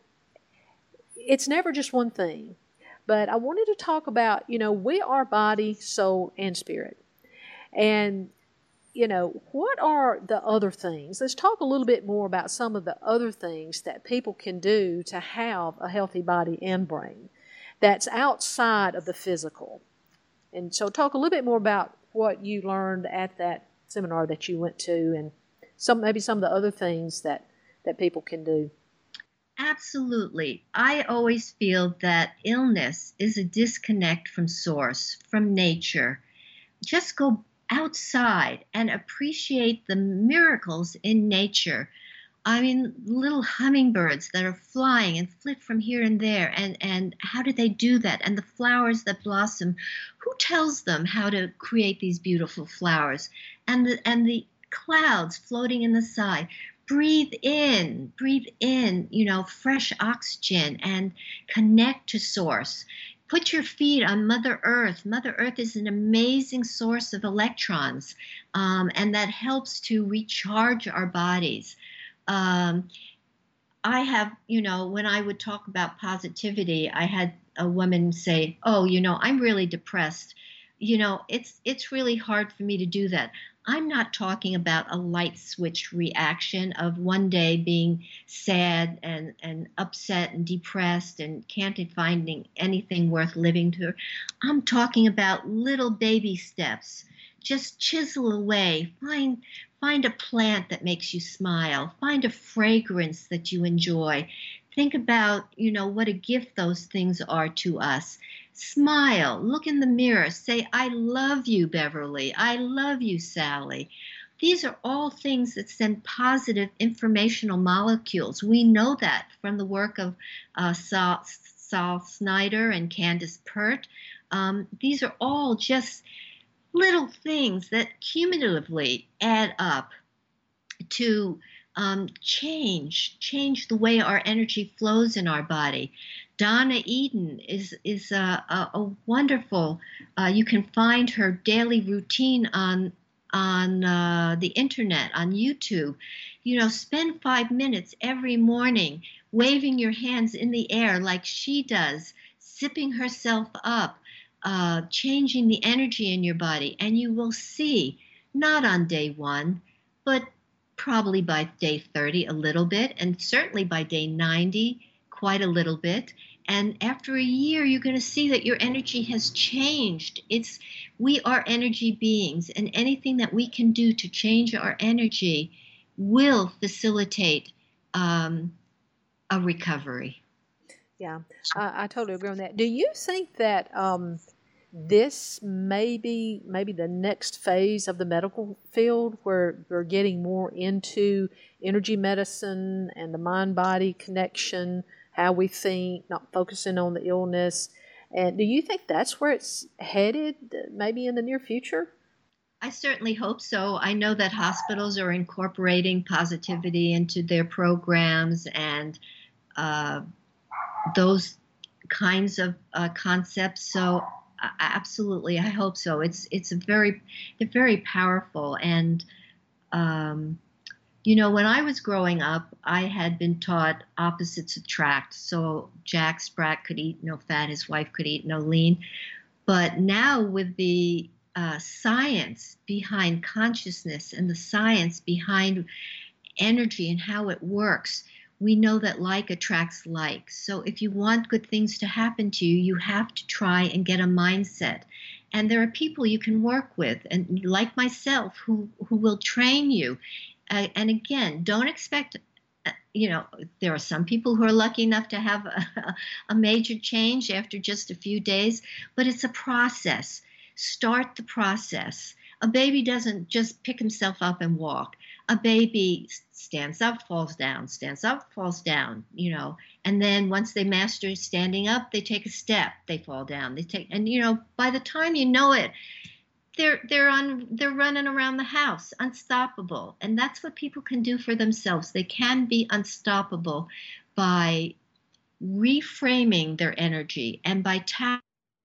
it's never just one thing. But I wanted to talk about, you know, we are body, soul, and spirit. And, you know, what are the other things? Let's talk a little bit more about some of the other things that people can do to have a healthy body and brain that's outside of the physical. And so talk a little bit more about what you learned at that seminar that you went to, and some maybe some of the other things that, that people can do. Absolutely. I always feel that illness is a disconnect from source, from nature. Just go outside and appreciate the miracles in nature. I mean, little hummingbirds that are flying and flit from here and there. And, and how do they do that? And the flowers that blossom, who tells them how to create these beautiful flowers? And the, and the clouds floating in the sky. Breathe in, breathe in, you know, fresh oxygen and connect to source. Put your feet on Mother Earth. Mother Earth is an amazing source of electrons, um, and that helps to recharge our bodies. Um, I have, you know, when I would talk about positivity, I had a woman say, oh, you know, I'm really depressed. You know, it's it's really hard for me to do that. I'm not talking about a light switch reaction of one day being sad and, and upset and depressed and can't find anything worth living to. I'm talking about little baby steps. Just chisel away. Find find a plant that makes you smile. Find a fragrance that you enjoy. think about, you know, what a gift those things are to us. Smile, look in the mirror, say, I love you, Beverly. I love you, Sally. These are all things that send positive informational molecules. We know that from the work of uh, Saul, Saul Snyder and Candace Pert. Um, these are all just little things that cumulatively add up to um, change, change the way our energy flows in our body. Donna Eden is is a, a, a wonderful. Uh, you can find her daily routine on on uh, the internet, on YouTube. You know, spend five minutes every morning waving your hands in the air like she does, sipping herself up, uh, changing the energy in your body, and you will see, not on day one, but probably by day thirty a little bit, and certainly by day ninety quite a little bit. And after a year, you're going to see that your energy has changed. It's we are energy beings, and anything that we can do to change our energy will facilitate um, a recovery. Yeah, I, I totally agree on that. Do you think that um, this may be maybe the next phase of the medical field, where we're getting more into energy medicine and the mind-body connection, how we think, not focusing on the illness? And do you think that's where it's headed, maybe in the near future? I certainly hope so. I know that hospitals are incorporating positivity into their programs and uh, those kinds of uh, concepts. So uh, absolutely, I hope so. It's it's a very they're very powerful. And um, you know, when I was growing up, I had been taught opposites attract. So Jack Sprat could eat no fat, his wife could eat no lean. But now with the uh, science behind consciousness and the science behind energy and how it works, we know that like attracts like. So if you want good things to happen to you, you have to try and get a mindset. And there are people you can work with, and like myself, who, who will train you. Uh, and again, don't expect, uh, you know, there are some people who are lucky enough to have a, a major change after just a few days, but it's a process. Start the process. A baby doesn't just pick himself up and walk. A baby stands up, falls down, stands up, falls down, you know, and then once they master standing up, they take a step, they fall down, they take, and, you know, by the time you know it, they're, they're on, they're running around the house, unstoppable. And that's what people can do for themselves. They can be unstoppable by reframing their energy and by tapping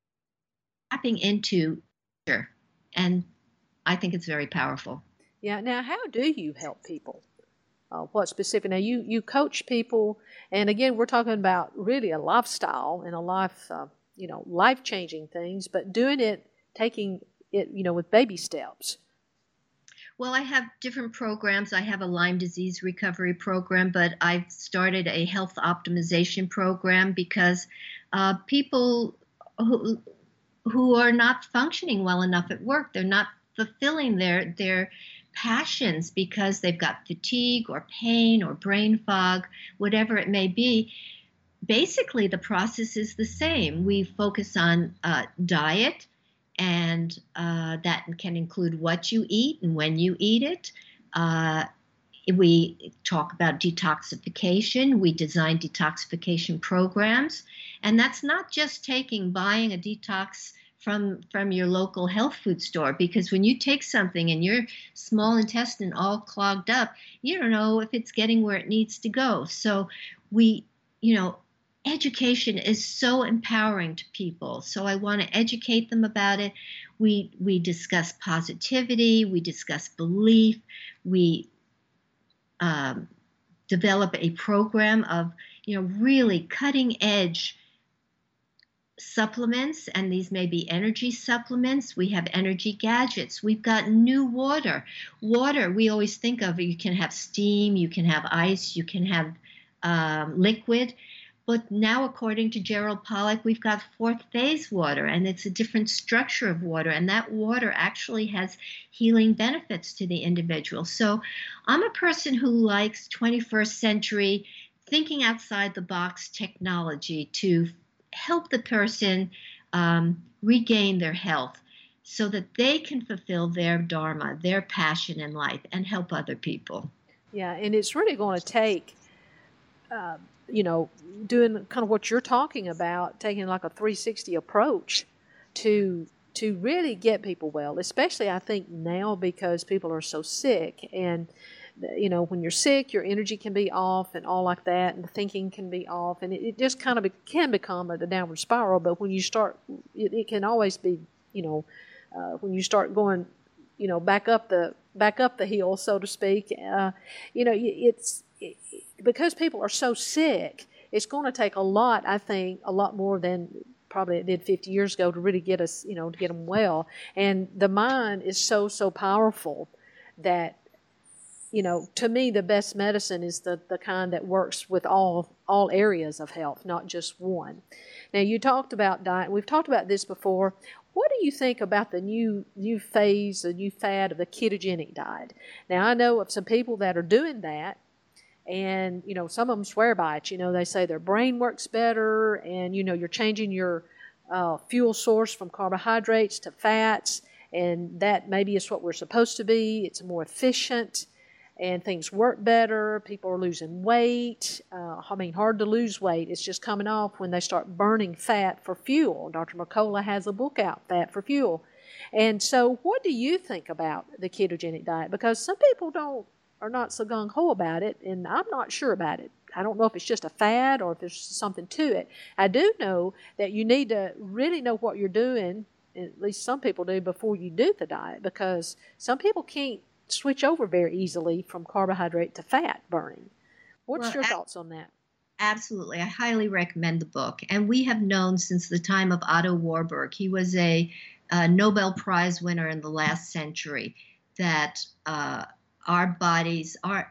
into, and I think it's very powerful. Yeah. Now, how do you help people? Uh, what specific? Now, you, you coach people, and again, we're talking about really a lifestyle and a life, uh, you know, life-changing things, but doing it, taking it, you know, with baby steps. Well, I have different programs. I have a Lyme disease recovery program, but I've started a health optimization program because uh, people who who are not functioning well enough at work, they're not fulfilling their their passions because they've got fatigue or pain or brain fog, whatever it may be. Basically, the process is the same. We focus on uh, diet, and uh, that can include what you eat and when you eat it. Uh, we talk about detoxification. We design detoxification programs. And that's not just taking, buying a detox from from your local health food store, because when you take something and your small intestine all clogged up, you don't know if it's getting where it needs to go. So we, you know, education is so empowering to people. So I want to educate them about it. We we discuss positivity, we discuss belief, we um, develop a program of, you know, really cutting edge supplements, and these may be energy supplements. We have energy gadgets. We've got new water. Water, we always think of, you can have steam, you can have ice, you can have um, liquid. But now, according to Gerald Pollack, we've got fourth phase water, and it's a different structure of water. And that water actually has healing benefits to the individual. So I'm a person who likes twenty-first century thinking outside the box technology to help the person um, regain their health so that they can fulfill their dharma, their passion in life, and help other people. Yeah, and it's really going to take, uh, you know, doing kind of what you're talking about, taking like a three sixty approach to to really get people well, especially I think now because people are so sick. And, you know, when you're sick, your energy can be off and all like that, and the thinking can be off, and it, it just kind of be, can become a, a downward spiral. But when you start, it, it can always be, you know, uh, when you start going, you know, back up the back up the hill, so to speak, uh, you know, it's it, because people are so sick, it's going to take a lot, I think, a lot more than probably it did fifty years ago to really get us, you know, to get them well. And the mind is so, so powerful that, you know, to me, the best medicine is the, the kind that works with all all areas of health, not just one. Now, you talked about diet. We've talked about this before. What do you think about the new new phase, the new fad of the ketogenic diet? Now, I know of some people that are doing that, and, you know, some of them swear by it. You know, they say their brain works better, and, you know, you're changing your uh, fuel source from carbohydrates to fats, and that maybe is what we're supposed to be. It's more efficient, and things work better. People are losing weight. Uh, I mean, hard to lose weight. It's just coming off when they start burning fat for fuel. Doctor Mercola has a book out, Fat for Fuel. And so what do you think about the ketogenic diet? Because some people don't are not so gung-ho about it, and I'm not sure about it. I don't know if it's just a fad or if there's something to it. I do know that you need to really know what you're doing, at least some people do, before you do the diet, because some people can't switch over very easily from carbohydrate to fat burning. What's Well, your a- thoughts on that? Absolutely. I highly recommend the book. And we have known since the time of Otto Warburg, he was a, a Nobel Prize winner in the last century, that uh, our bodies are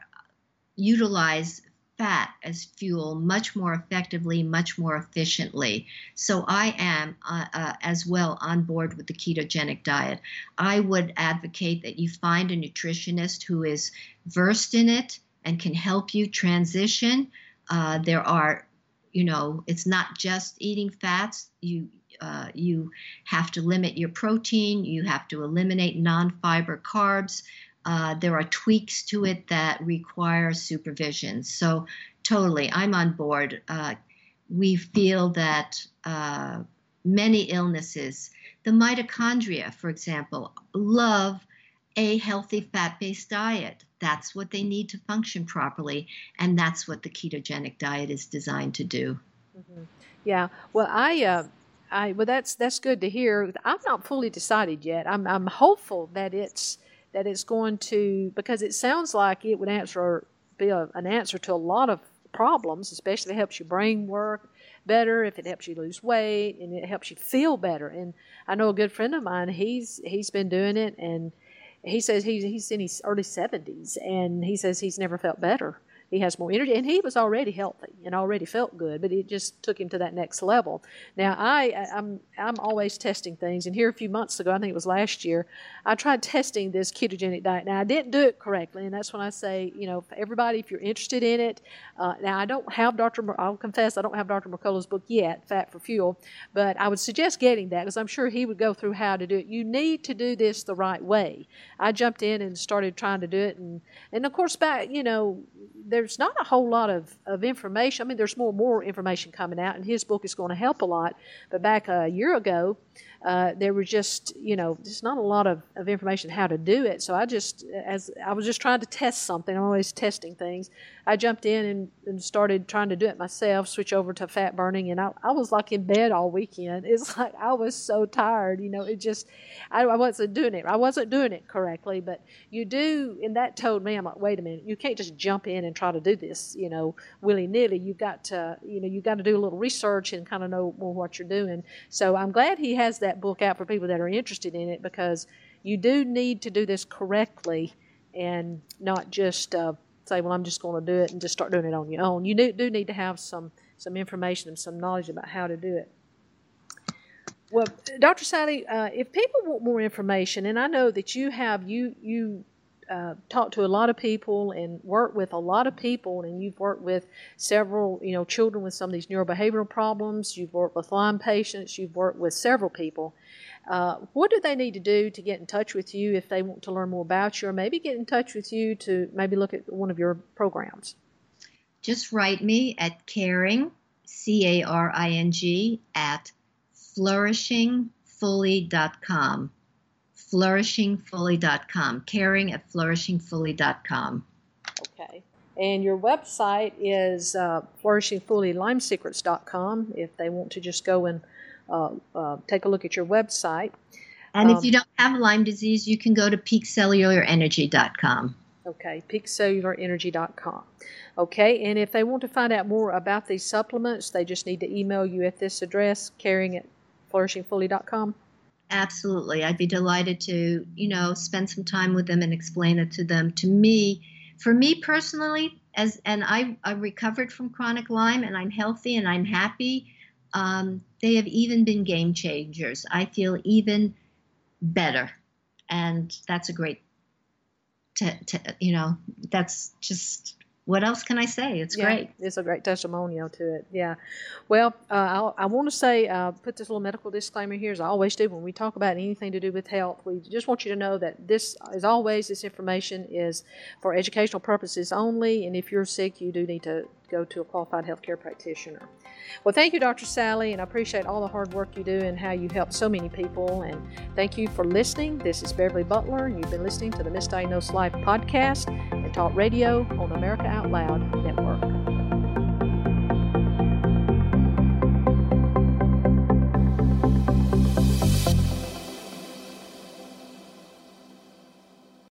utilize fat as fuel much more effectively, much more efficiently. So I am uh, uh, as well on board with the ketogenic diet. I would advocate that you find a nutritionist who is versed in it and can help you transition. Uh, there are, you know, it's not just eating fats. You uh, you have to limit your protein. You have to eliminate non-fiber carbs. Uh, there are tweaks to it that require supervision. So totally, I'm on board. Uh, we feel that uh, many illnesses, the mitochondria, for example, love a healthy fat-based diet. That's what they need to function properly, and that's what the ketogenic diet is designed to do. Mm-hmm. Yeah. Well, I, uh, I, well, that's that's good to hear. I'm not fully decided yet. I'm I'm hopeful that it's that it's going to, because it sounds like it would answer be a, an answer to a lot of problems, especially if it helps your brain work better, if it helps you lose weight, and it helps you feel better. And I know a good friend of mine, he's he's been doing it, and he says he's he's in his early seventies, and he says he's never felt better. He has more energy, and he was already healthy and already felt good, but it just took him to that next level. Now, I, I'm I'm always testing things, and here a few months ago, I think it was last year, I tried testing this ketogenic diet. Now, I didn't do it correctly, and that's when I say, you know, everybody, if you're interested in it, uh, now I don't have Doctor Mer- I'll confess I don't have Doctor Mercola's book yet, Fat for Fuel, but I would suggest getting that because I'm sure he would go through how to do it. You need to do this the right way. I jumped in and started trying to do it, and and of course, back, you know, there's not a whole lot of, of information. I mean, there's more and more information coming out, and his book is going to help a lot. But back a year ago, uh, there was just, you know, just not a lot of, of information how to do it. So I just, as I was just trying to test something, I'm always testing things. I jumped in and, and started trying to do it myself, switch over to fat burning, and I, I was like in bed all weekend. It's like I was so tired, you know, it just, I, I wasn't doing it. I wasn't doing it correctly, but you do, and that told me, I'm like, wait a minute, you can't just jump in and try to do this, you know, willy-nilly. You've got to, you know, you've got to do a little research and kind of know more what you're doing. So I'm glad he has that book out for people that are interested in it, because you do need to do this correctly and not just uh, say, well, I'm just going to do it and just start doing it on your own. You do, do need to have some, some information and some knowledge about how to do it. Well, Doctor Sally, uh, if people want more information, and I know that you have, you, you uh, talked to a lot of people and worked with a lot of people, and you've worked with several, you know, children with some of these neurobehavioral problems. You've worked with Lyme patients. You've worked with several people. Uh, what do they need to do to get in touch with you if they want to learn more about you, or maybe get in touch with you to maybe look at one of your programs? Just write me at caring, C A R I N G, at flourishing fully dot com. flourishing fully dot com. Caring at flourishing fully dot com. Okay. And your website is uh, flourishing fully lyme secrets dot com if they want to just go and uh, uh, take a look at your website. And um, if you don't have Lyme disease, you can go to peak cellular energy dot com. Okay, peak cellular energy dot com. Okay, and if they want to find out more about these supplements, they just need to email you at this address, caring at flourishing fully dot com. Absolutely. I'd be delighted to, you know, spend some time with them and explain it to them. To me, for me personally, as and I, I recovered from chronic Lyme and I'm healthy and I'm happy, um, they have even been game changers. I feel even better. And that's a great, te- te- you know, that's just... What else can I say? It's yeah, great. It's a great testimonial to it. Yeah. Well, uh, I'll, I want to say, uh, put this little medical disclaimer here, as I always do when we talk about anything to do with health. We just want you to know that this, as always, this information is for educational purposes only. And if you're sick, you do need to go to a qualified healthcare practitioner. Well, thank you, Doctor Sally, and I appreciate all the hard work you do and how you help so many people. And thank you for listening. This is Beverly Butler, and you've been listening to the Misdiagnosed Life podcast and Talk Radio on the America Out Loud Network.